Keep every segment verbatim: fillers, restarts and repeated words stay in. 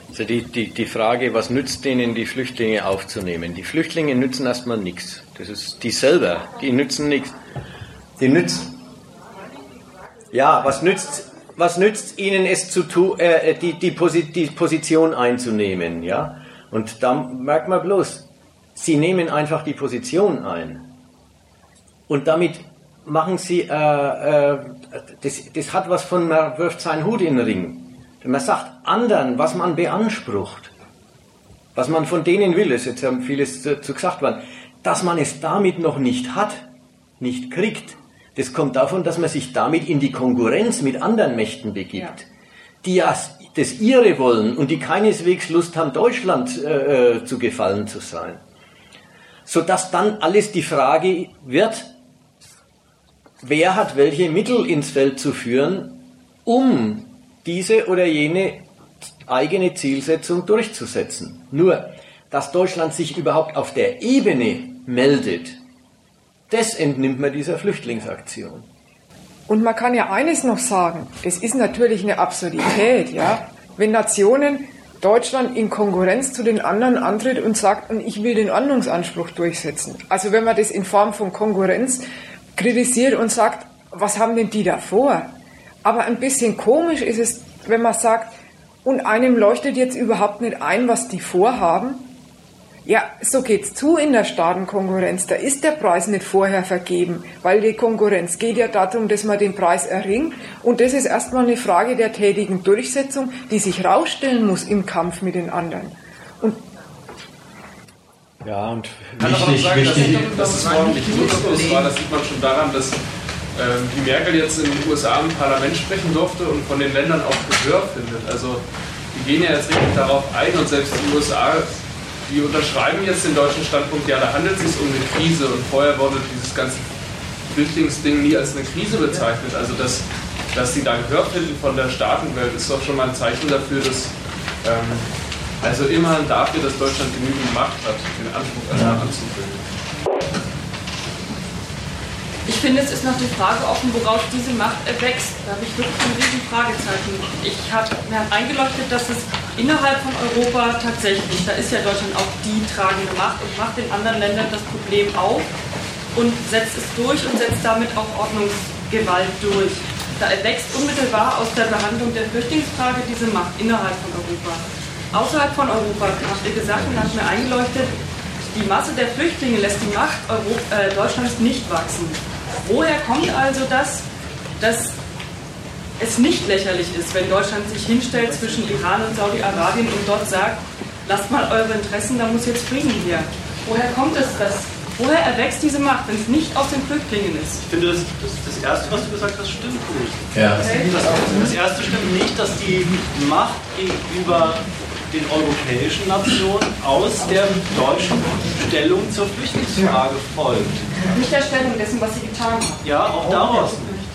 Also die, die, die Frage, was nützt denen, die Flüchtlinge aufzunehmen? Die Flüchtlinge nützen erstmal nichts. Das ist die selber, die nützen nichts. Die nützen. Ja, was nützt, was nützt ihnen es zu tun, äh, die, die, Posi- die Position einzunehmen, ja? Und da merkt man bloß, sie nehmen einfach die Position ein. Und damit machen sie, äh, äh, das, das hat was von, man wirft seinen Hut in den Ring. Man sagt anderen, was man beansprucht, was man von denen will, ist jetzt haben vieles dazu gesagt worden, dass man es damit noch nicht hat, nicht kriegt. Das kommt davon, dass man sich damit in die Konkurrenz mit anderen Mächten begibt, ja. die ja das ihre wollen und die keineswegs Lust haben, Deutschland äh, zu gefallen zu sein. Sodass dann alles die Frage wird, wer hat welche Mittel ins Feld zu führen, um diese oder jene eigene Zielsetzung durchzusetzen. Nur, dass Deutschland sich überhaupt auf der Ebene meldet, das entnimmt man dieser Flüchtlingsaktion. Und man kann ja eines noch sagen, es ist natürlich eine Absurdität, ja, wenn Nationen Deutschland in Konkurrenz zu den anderen antritt und sagt, und ich will den Ordnungsanspruch durchsetzen. Also wenn man das in Form von Konkurrenz kritisiert und sagt, was haben denn die da vor? Aber ein bisschen komisch ist es, wenn man sagt, und einem leuchtet jetzt überhaupt nicht ein, was die vorhaben. Ja, so geht's zu in der Staatenkonkurrenz. Da ist der Preis nicht vorher vergeben, weil die Konkurrenz geht ja darum, dass man den Preis erringt. Und das ist erstmal eine Frage der tätigen Durchsetzung, die sich rausstellen muss im Kampf mit den anderen. Und ja, und kann aber auch sagen, dass, dass es morgen nicht nutzlos war. Das sieht man schon daran, dass äh, die Merkel jetzt in den U S A im Parlament sprechen durfte und von den Ländern auch Gehör findet. Also die gehen ja jetzt richtig darauf ein und selbst die U S A, die unterschreiben jetzt den deutschen Standpunkt, ja, da handelt es sich um eine Krise und vorher wurde dieses ganze Flüchtlingsding nie als eine Krise bezeichnet. Also dass, dass die da Gehör finden von der Staatenwelt, ist doch schon mal ein Zeichen dafür, dass ähm, also immerhin dafür, dass Deutschland genügend Macht hat, den Anspruch ja. anzubilden. Ich finde, es ist noch die Frage offen, woraus diese Macht erwächst. Da habe ich wirklich ein riesen Fragezeichen. Ich habe mir hat eingeleuchtet, dass es innerhalb von Europa tatsächlich, da ist ja Deutschland auch die tragende Macht und macht den anderen Ländern das Problem auf und setzt es durch und setzt damit auch Ordnungsgewalt durch. Da erwächst unmittelbar aus der Behandlung der Flüchtlingsfrage diese Macht innerhalb von Europa. Außerhalb von Europa, habt ihr gesagt und habt mir eingeleuchtet, die Masse der Flüchtlinge lässt die Macht Europa, äh, Deutschlands nicht wachsen. Woher kommt also das, dass es nicht lächerlich ist, wenn Deutschland sich hinstellt zwischen Iran und Saudi-Arabien und dort sagt, lasst mal eure Interessen, da muss jetzt Frieden her. Woher kommt es das? Woher erwächst diese Macht, wenn es nicht aus den Flüchtlingen ist? Ich finde, das, das, das Erste, was du gesagt hast, stimmt nicht. Ja. Okay. Das, das Erste stimmt nicht, dass die Macht gegenüber den europäischen Nationen aus der deutschen Stellung zur Flüchtlingsfrage folgt. Nicht der Stellung dessen, was sie getan haben. Ja, auch daraus.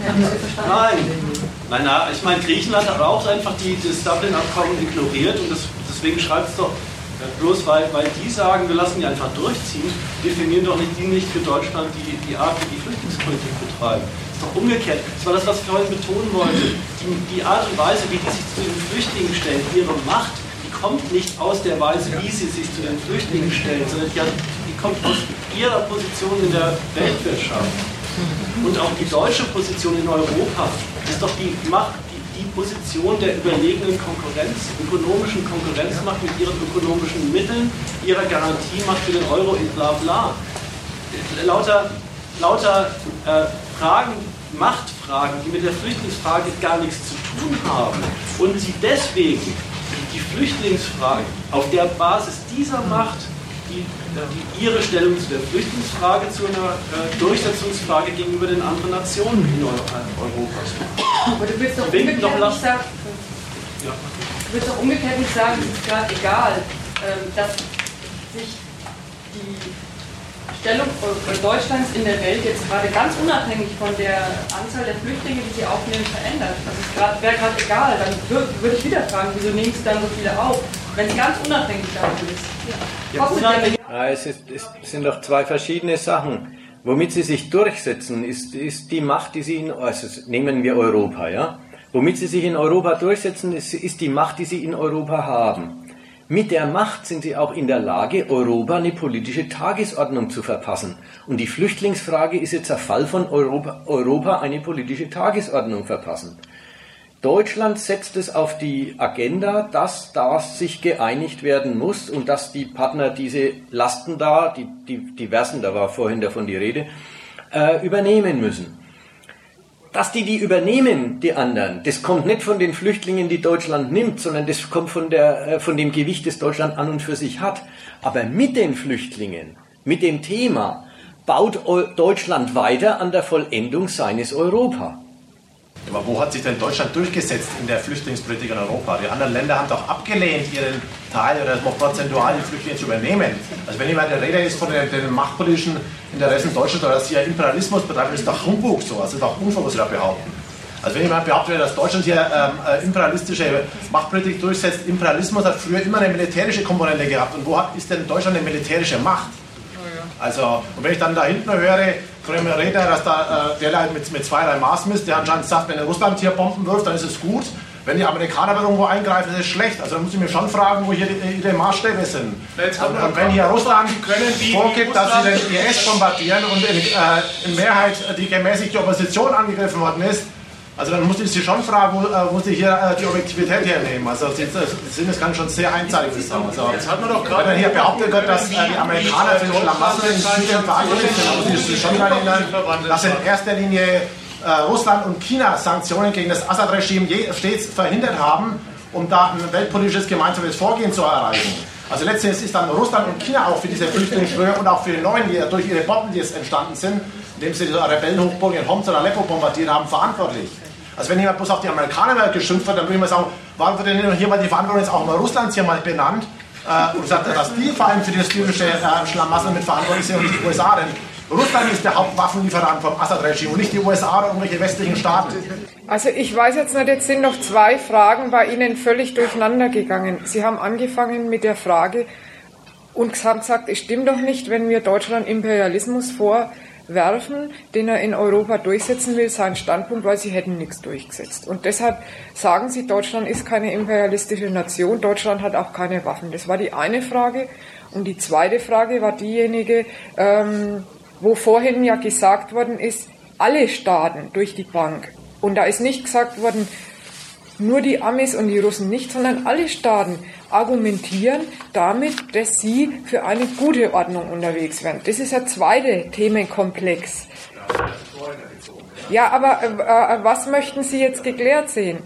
Nein. Nein, na, ich meine, Griechenland hat auch einfach die, das Dublin-Abkommen ignoriert und das, deswegen schreibt es doch, bloß weil, weil die sagen, wir lassen die einfach durchziehen, definieren doch nicht die nicht für Deutschland die, die Art, wie die Flüchtlingspolitik betreiben. Das ist doch umgekehrt. Das war das, was ich vorhin betonen wollte. Die, die Art und Weise, wie die sich zu den Flüchtlingen stellen, ihre Macht, kommt nicht aus der Weise, wie sie sich zu den Flüchtlingen stellen, sondern die, hat, die kommt aus ihrer Position in der Weltwirtschaft. Und auch die deutsche Position in Europa ist doch die Macht, die, die Position der überlegenen Konkurrenz, ökonomischen Konkurrenzmacht mit ihren ökonomischen Mitteln, ihrer Garantiemacht für den Euro in bla bla. Lauter, lauter äh, Fragen, Machtfragen, die mit der Flüchtlingsfrage gar nichts zu tun haben und sie deswegen die Flüchtlingsfrage, auf der Basis dieser Macht, die, die ihre Stellung zu der Flüchtlingsfrage zu einer äh, Durchsetzungsfrage gegenüber den anderen Nationen in Europa. Aber du willst doch umgekehrt nicht sagen, ja. du willst doch umgekehrt nicht sagen, es ist gerade egal, äh, dass sich die Stellung Deutschlands in der Welt jetzt gerade ganz unabhängig von der Anzahl der Flüchtlinge, die sie aufnehmen, verändert. Das wäre gerade egal. Dann würde würd ich wieder fragen, wieso nehmen sie dann so viele auf? Wenn es ganz unabhängig davon ist. Ja. Kostet ja, es, ist, es sind doch zwei verschiedene Sachen. Womit sie sich durchsetzen, ist, ist die Macht, die sie in, also nehmen wir Europa, ja? Womit sie sich in Europa durchsetzen, ist, ist die Macht, die sie in Europa haben. Mit der Macht sind sie auch in der Lage, Europa eine politische Tagesordnung zu verpassen. Und die Flüchtlingsfrage ist jetzt der Fall von Europa, Europa eine politische Tagesordnung verpassen. Deutschland setzt es auf die Agenda, dass da sich geeinigt werden muss und dass die Partner diese Lasten da, die, die diversen, da war vorhin davon die Rede, äh, übernehmen müssen. Dass die die übernehmen, die anderen, das kommt nicht von den Flüchtlingen, die Deutschland nimmt, sondern das kommt von, der, von dem Gewicht, das Deutschland an und für sich hat. Aber mit den Flüchtlingen, mit dem Thema, baut Deutschland weiter an der Vollendung seines Europa. Aber wo hat sich denn Deutschland durchgesetzt in der Flüchtlingspolitik in Europa? Die anderen Länder haben doch abgelehnt, ihren Teil oder noch prozentual die Flüchtlinge zu übernehmen. Also wenn jemand der Rede ist von den, den machtpolitischen Interessen Deutschlands oder dass sie ja Imperialismus betreiben, ist doch Humbug so. Also ist doch Unfug, was sie da behaupten. Also wenn jemand behauptet, dass Deutschland hier ähm, imperialistische Machtpolitik durchsetzt, Imperialismus hat früher immer eine militärische Komponente gehabt. Und wo hat, ist denn Deutschland eine militärische Macht? Also, und wenn ich dann da hinten höre, von dem Redner, dass da äh, der mit, mit zweierlei Maß misst, der anscheinend sagt, wenn Russland hier Bomben wirft, dann ist es gut. Wenn die Amerikaner irgendwo eingreifen, ist es schlecht. Also dann muss ich mir schon fragen, wo hier die, ihre Maßstäbe sind. Und, und wenn hier Russland vorgibt, dass sie den I S bombardieren und in, äh, in Mehrheit die gemäßigte Opposition angegriffen worden ist, also dann muss ich sie schon fragen, wo, wo sie hier äh, die Objektivität hernehmen. Also das, das, das kann schon sehr einseitig sein. Also, wenn dann hier behauptet wird, dass äh, die Amerikaner für den Schlamassel in Syrien verantwortlich sind, muss ich schon mal erinnern, dass in erster Linie äh, Russland und China Sanktionen gegen das Assad-Regime stets verhindert haben, um da ein weltpolitisches gemeinsames Vorgehen zu erreichen. Also letztendlich ist dann Russland und China auch für diese Flüchtlingsströme und auch für die neuen, die durch ihre Bomben, die jetzt entstanden sind, indem sie die Rebellenhochburgen in Homs und Aleppo bombardiert haben, verantwortlich. Also wenn jemand bloß auf die Amerikaner geschimpft wird, dann würde ich mal sagen, warum wird denn hier mal die Verantwortung jetzt auch mal Russlands hier mal benannt äh, und sagt, dass die vor allem für das syrische äh, Schlamassel mit verantwortlich sind und nicht die U S A, denn Russland ist der Hauptwaffenlieferant vom Assad-Regime und nicht die U S A oder irgendwelche westlichen Staaten. Also ich weiß jetzt nicht, jetzt sind noch zwei Fragen bei Ihnen völlig durcheinander gegangen. Sie haben angefangen mit der Frage und haben gesagt, es stimmt doch nicht, wenn wir Deutschland Imperialismus vorwerfen, den er in Europa durchsetzen will, seinen Standpunkt, weil sie hätten nichts durchgesetzt. Und deshalb sagen Sie, Deutschland ist keine imperialistische Nation, Deutschland hat auch keine Waffen. Das war die eine Frage. Und die zweite Frage war diejenige, ähm, wo vorhin ja gesagt worden ist, alle Staaten durch die Bank. Und da ist nicht gesagt worden, nur die Amis und die Russen nicht, sondern alle Staaten argumentieren damit, dass sie für eine gute Ordnung unterwegs wären. Das ist der zweite Themenkomplex. Ja, aber äh, was möchten Sie jetzt geklärt sehen?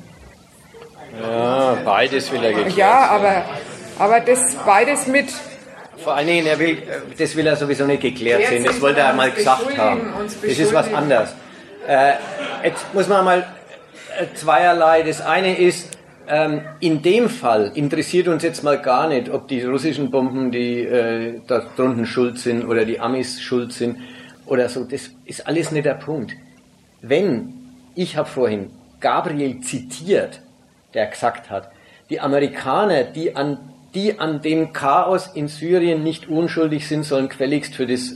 Ja, beides will er geklärt Ja, aber, aber das beides mit... Vor allen Dingen, er will, das will er sowieso nicht geklärt sehen, das wollte er mal gesagt haben. Das ist was anderes. Äh, jetzt muss man mal äh, zweierlei. Das eine ist, ähm, in dem Fall interessiert uns jetzt mal gar nicht, ob die russischen Bomben, die äh, da drunten schuld sind oder die Amis schuld sind oder so. Das ist alles nicht der Punkt. Wenn, ich habe vorhin Gabriel zitiert, der gesagt hat, die Amerikaner, die an die an dem Chaos in Syrien nicht unschuldig sind, sollen gefälligst für das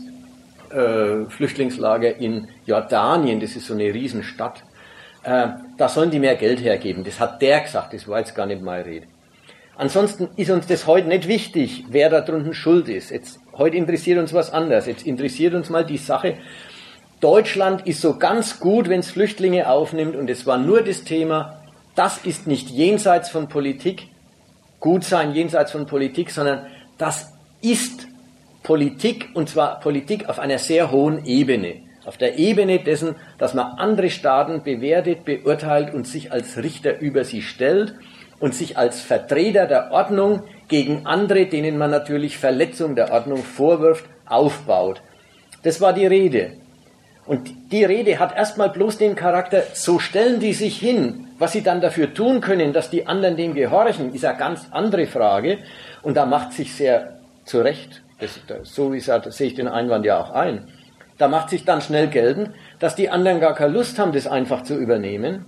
äh, Flüchtlingslager in Jordanien, das ist so eine Riesenstadt, äh, da sollen die mehr Geld hergeben. Das hat der gesagt, das war jetzt gar nicht meine Rede. Ansonsten ist uns das heute nicht wichtig, wer da drunten schuld ist. Jetzt, heute interessiert uns was anderes. Jetzt interessiert uns mal die Sache, Deutschland ist so ganz gut, wenn es Flüchtlinge aufnimmt, und es war nur das Thema, das ist nicht jenseits von Politik, gut sein jenseits von Politik, sondern das ist Politik, und zwar Politik auf einer sehr hohen Ebene. Auf der Ebene dessen, dass man andere Staaten bewertet, beurteilt und sich als Richter über sie stellt und sich als Vertreter der Ordnung gegen andere, denen man natürlich Verletzung der Ordnung vorwirft, aufbaut. Das war die Rede. Und die Rede hat erstmal bloß den Charakter, so stellen die sich hin. Was sie dann dafür tun können, dass die anderen dem gehorchen, ist eine ganz andere Frage. Und da macht sich sehr zu Recht, das, so wie gesagt, das sehe ich den Einwand ja auch ein, da macht sich dann schnell geltend, dass die anderen gar keine Lust haben, das einfach zu übernehmen.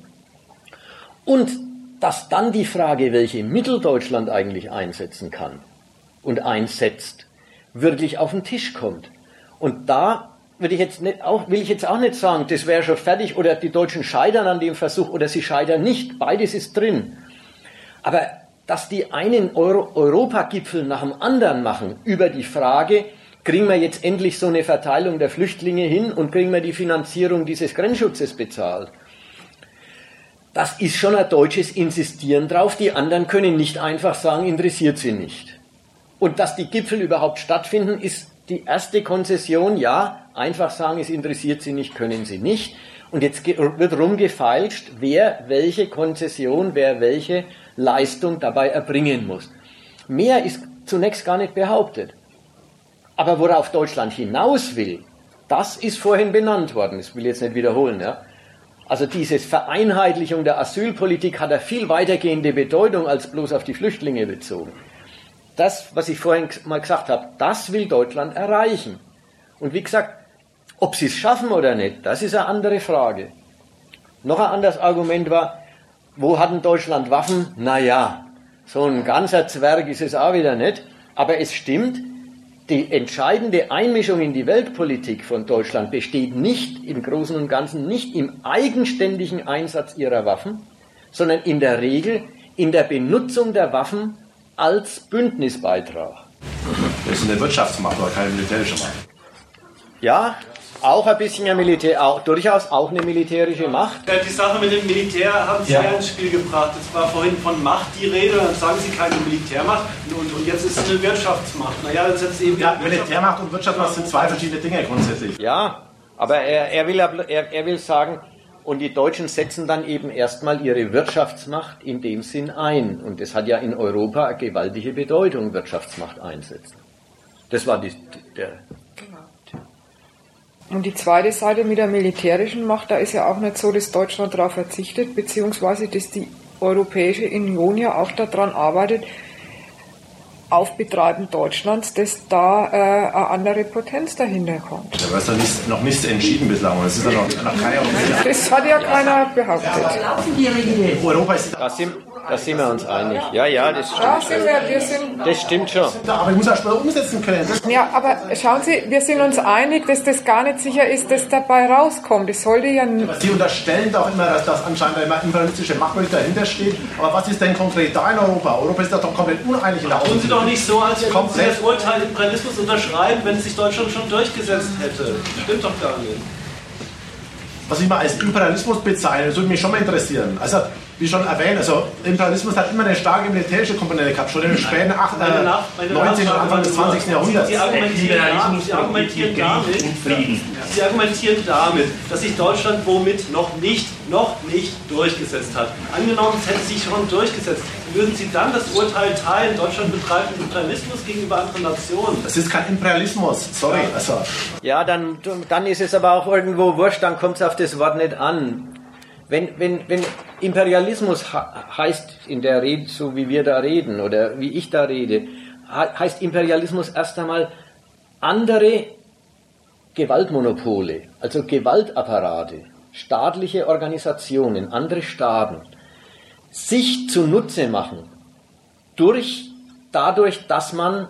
Und dass dann die Frage, welche Mittel Deutschland eigentlich einsetzen kann und einsetzt, wirklich auf den Tisch kommt. Und da will ich jetzt nicht auch, will ich jetzt auch nicht sagen, das wäre schon fertig oder die Deutschen scheitern an dem Versuch oder sie scheitern nicht. Beides ist drin. Aber dass die einen Euro Europagipfel nach dem anderen machen über die Frage, kriegen wir jetzt endlich so eine Verteilung der Flüchtlinge hin und kriegen wir die Finanzierung dieses Grenzschutzes bezahlt. Das ist schon ein deutsches Insistieren drauf. Die anderen können nicht einfach sagen, interessiert sie nicht. Und dass die Gipfel überhaupt stattfinden, ist die erste Konzession. Ja, einfach sagen, es interessiert sie nicht, können sie nicht. Und jetzt wird rumgefeilscht, wer welche Konzession, wer welche Leistung dabei erbringen muss. Mehr ist zunächst gar nicht behauptet. Aber worauf Deutschland hinaus will, das ist vorhin benannt worden. Das will ich jetzt nicht wiederholen. Ja? Also diese Vereinheitlichung der Asylpolitik hat eine viel weitergehende Bedeutung als bloß auf die Flüchtlinge bezogen. Das, was ich vorhin mal gesagt habe, das will Deutschland erreichen. Und wie gesagt, ob sie es schaffen oder nicht, das ist eine andere Frage. Noch ein anderes Argument war, wo hat denn Deutschland Waffen? Naja, so ein ganzer Zwerg ist es auch wieder nicht. Aber es stimmt, die entscheidende Einmischung in die Weltpolitik von Deutschland besteht nicht im Großen und Ganzen, nicht im eigenständigen Einsatz ihrer Waffen, sondern in der Regel in der Benutzung der Waffen als Bündnisbeitrag. Das ist eine Wirtschaftsmacht, aber keine militärische Macht. Ja, auch ein bisschen ein Militär, auch, durchaus auch eine militärische Macht. Ja, die Sache mit dem Militär haben Sie ja, ja ins Spiel gebracht. Es war vorhin von Macht die Rede, dann sagen Sie keine Militärmacht und, und jetzt ist es eine Wirtschaftsmacht. Naja, das ist eben ja, Militärmacht und Wirtschaftsmacht sind zwei verschiedene Dinge grundsätzlich. Ja, aber er, er, will, er, er will sagen, und die Deutschen setzen dann eben erstmal ihre Wirtschaftsmacht in dem Sinn ein. Und das hat ja in Europa eine gewaltige Bedeutung, Wirtschaftsmacht einsetzen. Das war die, der... Und die zweite Seite mit der militärischen Macht, da ist ja auch nicht so, dass Deutschland darauf verzichtet, beziehungsweise dass die Europäische Union ja auch daran arbeitet, auf Betreiben Deutschlands, dass da äh, eine andere Potenz dahinter kommt. Ja, aber es ist noch nicht, noch nicht entschieden bislang. Es ist ja noch, noch keine Das hat ja keiner behauptet. Europa ist da, sind, da sind wir uns einig. Ja, ja, das stimmt. Da sind wir, wir sind, das stimmt schon. Aber ich muss auch schnell umsetzen können. Ja, aber schauen Sie, wir sind uns einig, dass das gar nicht sicher ist, dass dabei rauskommt. Das sollte ja... Aber Sie unterstellen doch immer, dass das anscheinend immer imperialistische Machtpolitik dahinter steht. Aber was ist denn konkret da in Europa? Europa ist doch komplett uneinig in der Außenpolitik. Doch nicht so, als würden Sie das Urteil Imperialismus unterschreiben, wenn sich Deutschland schon durchgesetzt hätte. Stimmt doch gar nicht. Was ich mal als Imperialismus bezeichne, das würde mich schon mal interessieren. Also, wie schon erwähnt, also Imperialismus hat immer eine starke militärische Komponente gehabt, schon in den späten neunzehnten und Anfang des zwanzigsten Jahrhunderts. Sie argumentieren, Sie argumentieren damit, Sie argumentieren damit, dass sich Deutschland womit noch nicht, noch nicht durchgesetzt hat. Angenommen, es hätte sich schon durchgesetzt. Würden Sie dann das Urteil teilen, Deutschland betreibt Imperialismus gegenüber anderen Nationen? Das ist kein Imperialismus, sorry. Also. Ja, dann, dann ist es aber auch irgendwo wurscht, dann kommt es auf das Wort nicht an. Wenn, wenn, wenn Imperialismus heißt in der Rede, so wie wir da reden oder wie ich da rede, heißt Imperialismus erst einmal andere Gewaltmonopole, also Gewaltapparate, staatliche Organisationen, andere Staaten, sich zunutze machen, durch, dadurch, dass man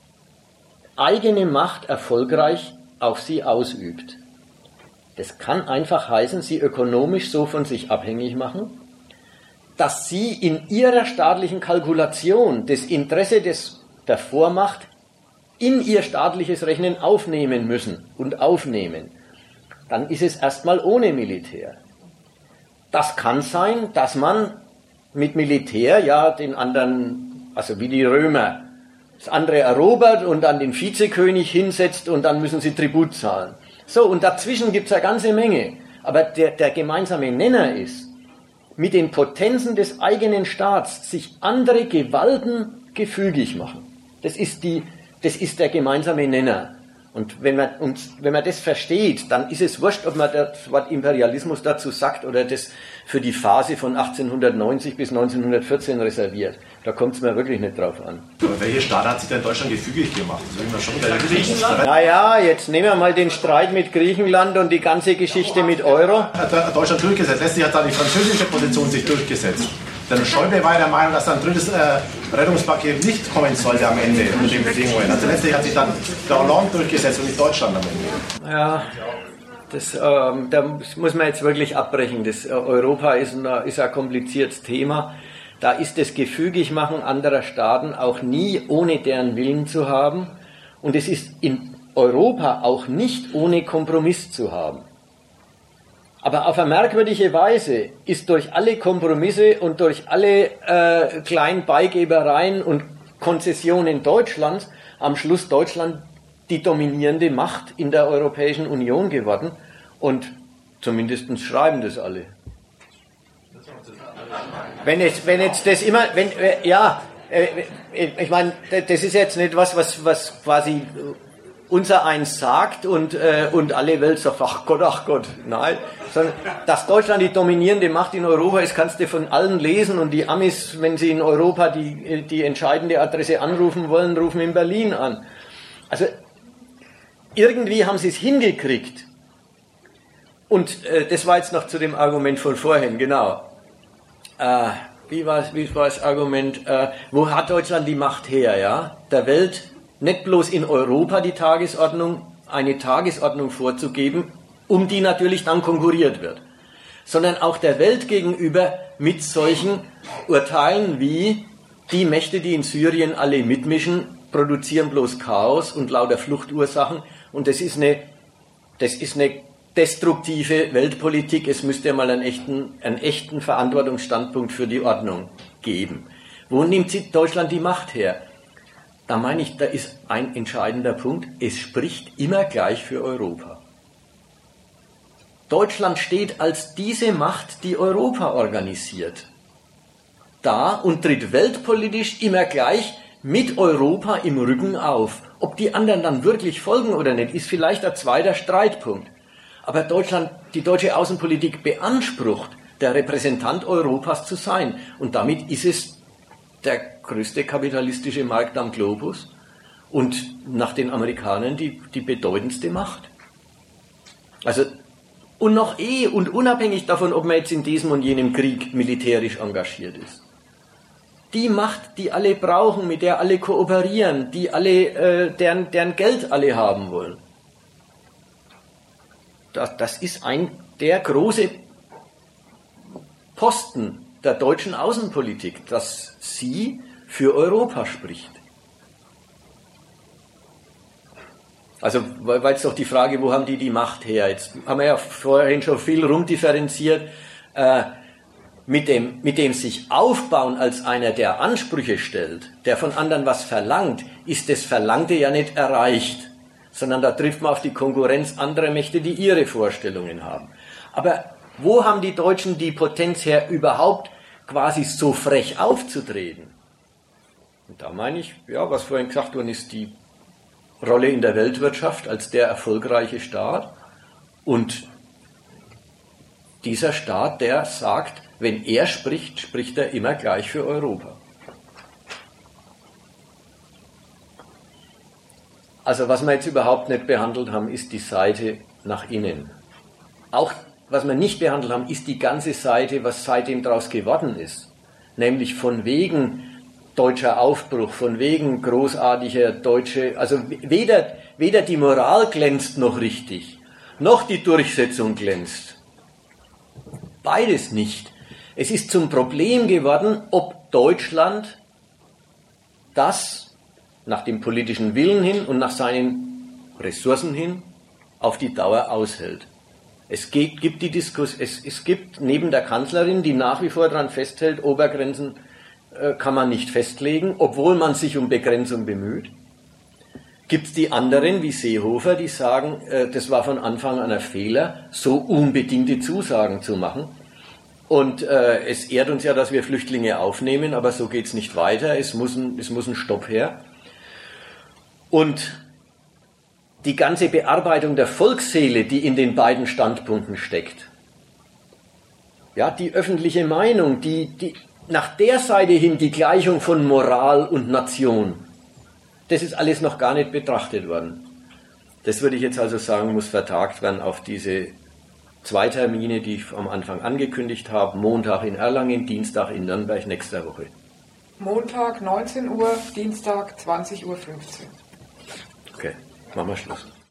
eigene Macht erfolgreich auf sie ausübt. Das kann einfach heißen, sie ökonomisch so von sich abhängig machen, dass sie in ihrer staatlichen Kalkulation das Interesse des, der Vormacht in ihr staatliches Rechnen aufnehmen müssen und aufnehmen. Dann ist es erstmal ohne Militär. Das kann sein, dass man mit Militär ja den anderen, also wie die Römer, das andere erobert und dann den Vizekönig hinsetzt und dann müssen sie Tribut zahlen. So, und dazwischen gibt es eine ganze Menge. Aber der, der gemeinsame Nenner ist, mit den Potenzen des eigenen Staats sich andere Gewalten gefügig machen. Das ist, die, das ist der gemeinsame Nenner. Und wenn man, uns, wenn man das versteht, dann ist es wurscht, ob man das Wort Imperialismus dazu sagt oder das für die Phase von achtzehnhundertneunzig bis neunzehnhundertvierzehn reserviert. Da kommt es mir wirklich nicht drauf an. Aber welche Staat hat sich denn Deutschland gefügig gemacht? Das schon Griechenland? Naja, jetzt nehmen wir mal den Streit mit Griechenland und die ganze Geschichte mit Euro. Hat Deutschland durchgesetzt. Letztlich hat da die französische Position sich durchgesetzt. Denn Schäuble war der Meinung, dass ein drittes äh, Rettungspaket nicht kommen sollte am Ende mit den Bedingungen. Also letztlich hat sich dann der Hollande durchgesetzt und nicht Deutschland am Ende. Ja, das, ähm, da muss man jetzt wirklich abbrechen. Das, äh, Europa ist ein, ist ein kompliziertes Thema. Da ist das Gefügigmachen anderer Staaten auch nie ohne deren Willen zu haben. Und es ist in Europa auch nicht ohne Kompromiss zu haben. Aber auf eine merkwürdige Weise ist durch alle Kompromisse und durch alle äh, kleinen Beigebereien und Konzessionen Deutschlands am Schluss Deutschland die dominierende Macht in der Europäischen Union geworden. Und zumindest schreiben das alle. Wenn jetzt, wenn jetzt das immer, wenn, ja, ich meine, das ist jetzt nicht was, was, was quasi unser eins sagt und, und alle Welt sagt, ach Gott, ach Gott, nein, sondern dass Deutschland die dominierende Macht in Europa ist, kannst du von allen lesen und die Amis, wenn sie in Europa die, die entscheidende Adresse anrufen wollen, rufen in Berlin an. Also, irgendwie haben sie es hingekriegt. Und äh, das war jetzt noch zu dem Argument von vorhin, genau. Äh, wie war wie war das Argument? Äh, wo hat Deutschland die Macht her? Ja, der Welt nicht bloß in Europa die Tagesordnung, eine Tagesordnung vorzugeben, um die natürlich dann konkurriert wird, sondern auch der Welt gegenüber mit solchen Urteilen wie die Mächte, die in Syrien alle mitmischen, produzieren bloß Chaos und lauter Fluchtursachen und das ist eine, das ist eine destruktive Weltpolitik, es müsste mal einen echten, einen echten Verantwortungsstandpunkt für die Ordnung geben. Wo nimmt sie Deutschland die Macht her? Da meine ich, da ist ein entscheidender Punkt, es spricht immer gleich für Europa. Deutschland steht als diese Macht, die Europa organisiert, da und tritt weltpolitisch immer gleich mit Europa im Rücken auf. Ob die anderen dann wirklich folgen oder nicht, ist vielleicht ein zweiter Streitpunkt. Aber Deutschland, die deutsche Außenpolitik beansprucht, der Repräsentant Europas zu sein. Und damit ist es der größte kapitalistische Markt am Globus und nach den Amerikanern die, die bedeutendste Macht. Also, und noch eh und unabhängig davon, ob man jetzt in diesem und jenem Krieg militärisch engagiert ist. Die Macht, die alle brauchen, mit der alle kooperieren, die alle, äh, deren, deren Geld alle haben wollen. Das, das ist ein der große Posten der deutschen Außenpolitik, dass sie für Europa spricht. Also, weil es doch die Frage, wo haben die die Macht her? Jetzt haben wir ja vorhin schon viel rumdifferenziert. Äh, mit dem, mit dem sich aufbauen als einer, der Ansprüche stellt, der von anderen was verlangt, ist das Verlangte ja nicht erreicht, sondern da trifft man auf die Konkurrenz anderer Mächte, die ihre Vorstellungen haben. Aber wo haben die Deutschen die Potenz her, überhaupt quasi so frech aufzutreten? Und da meine ich, ja, was vorhin gesagt worden ist, die Rolle in der Weltwirtschaft als der erfolgreiche Staat und dieser Staat, der sagt, wenn er spricht, spricht er immer gleich für Europa. Also was wir jetzt überhaupt nicht behandelt haben, ist die Seite nach innen. Auch was wir nicht behandelt haben, ist die ganze Seite, was seitdem daraus geworden ist. Nämlich von wegen deutscher Aufbruch, von wegen großartiger deutsche, also weder, weder die Moral glänzt noch richtig, noch die Durchsetzung glänzt. Beides nicht. Es ist zum Problem geworden, ob Deutschland das nach dem politischen Willen hin und nach seinen Ressourcen hin auf die Dauer aushält. Es gibt, gibt die Diskus, es, es gibt neben der Kanzlerin, die nach wie vor daran festhält, Obergrenzen äh, kann man nicht festlegen, obwohl man sich um Begrenzung bemüht. Gibt es die anderen, wie Seehofer, die sagen, äh, das war von Anfang an ein Fehler, so unbedingte Zusagen zu machen. Und äh, es ehrt uns ja, dass wir Flüchtlinge aufnehmen, aber so geht es nicht weiter, es muss ein, es muss ein Stopp her. Und die ganze Bearbeitung der Volksseele, die in den beiden Standpunkten steckt, ja, die öffentliche Meinung, die, die nach der Seite hin die Gleichung von Moral und Nation, das ist alles noch gar nicht betrachtet worden. Das würde ich jetzt also sagen, muss vertagt werden auf diese zwei Termine, die ich am Anfang angekündigt habe, Montag in Erlangen, Dienstag in Nürnberg nächster Woche. Montag neunzehn Uhr, Dienstag zwanzig Uhr fünfzehn. Okay, machen wir Schluss.